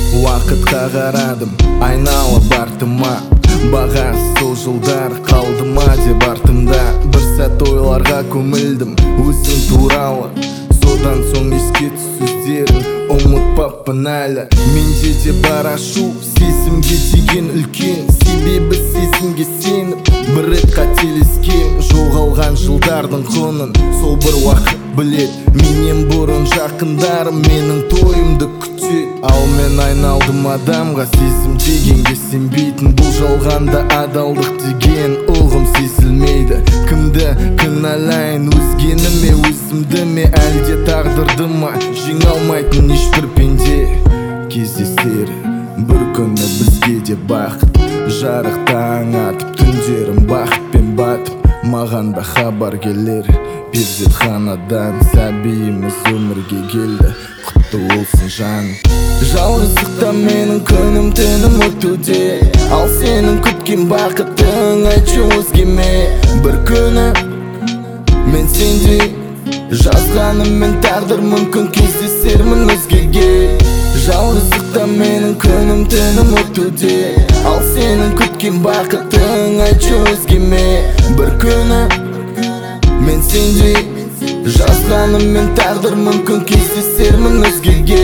Уақытқа қарадым, айналып артыма, бағасы сол жылдар қалды ма деп артымда. Бір сәт ойларға көмілдім өзің туралы, содан соң еске сөздерін ұмытпаппын әлі. Менде де бар ашу, сезімге деген үлкен, себебі сезімге сеніп бір рет қателескен. Жоғалған жылдардың құнын сол бір уақыт білет. Менен бұрын жақындарым менің тойымды күтет, ал мен айналдым адамға сезім дегенге сенбейтін. Бұл жалғанда адалдық деген ұғым сезілмейді. Кімді кінәлайын, өзгені ме, өзімді ме, әлде тағдырды ма? Жеңе алмайтын ешбір пенде кездесер бір күні бізге де бақыт. Жарық таң атып, түндерім бақытпен батып, маған да хабар келер, перзентханадан сәбиіміз өмірге келді. Құтты болсын жаным. Жалғыздықта менің күнім түнім өтуде, ал сенің күткен бақытың айтшы өзгеме. Бір күні мен сендей жазғаныммен тағдыр мүмкін кездесермін өзгеге. Жалғыздықта менің күнім түнім өтуде, ал сенің күткен бақытың айтшы өзгеме. Бір күні мен сендей жазғаныммен тағдыр мүмкін кездесермін өзгеге.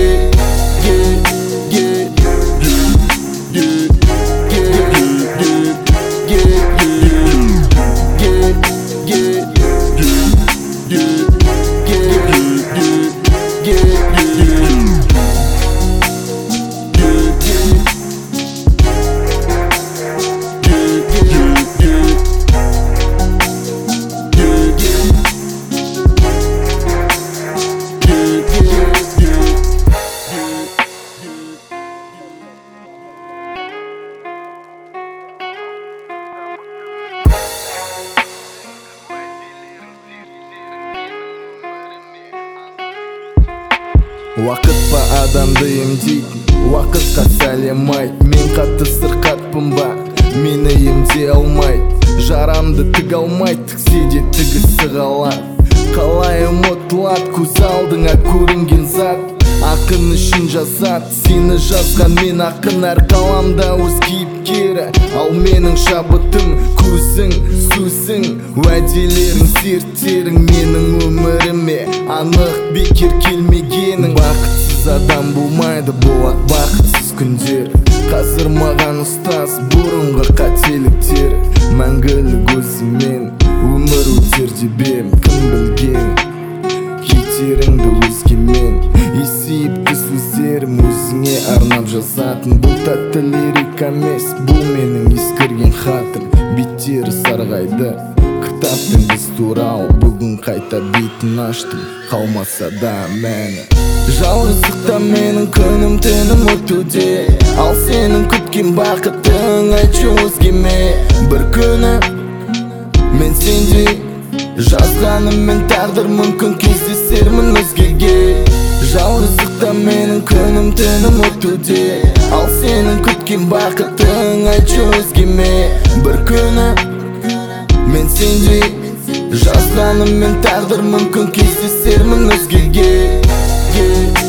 Уақыт па адамды емдейтін, уақытқа сәлем айт. Мен қатты сырқатпын ба, мені емдей алмайды. Жарамды тіг алмайды, тіксе де тігісі қалады. Қалай ұмытылады көз алдыңа көрінген зат. Ақын үшін жазады сені жазған мен ақын, әр қаламда өз кейіпкері. Ал менің шабытым көзің, сөзің, уәделерің, серттерің менің өміріме анық бекер келмегенің. Бақытсыз адам болмайды, болады бақытсыз күндер. Қазір маған ұстаз бұрынғы қателіктер. Мәңгілік өзімен өмір өтер деп ем, кім білген кетеріңді өзгемен. Есейіпті сөздерім өзіңе арнап жазатын. Бұл тәтті лирика емес, бұл менің ескірген хатым. Беттері сарғайды кітаптың біз туралы, бүгін қайта бетін аштым, қалмаса да мәні. Жалғыздықта менің күнім түнім өтуде, ал сенің күткен бақытың айтшы өзгеме. Бір күні мен сендей жазғаныммен тағдыр мүмкін кездесермін өзгеге. Жалғыздықта менің күнім түнім өтуде, ал сенің күткен бақытың айтшы өзгеме. Бір күні мен сендей жазғаныммен тағдыр мүмкін кездесермін өзгеге.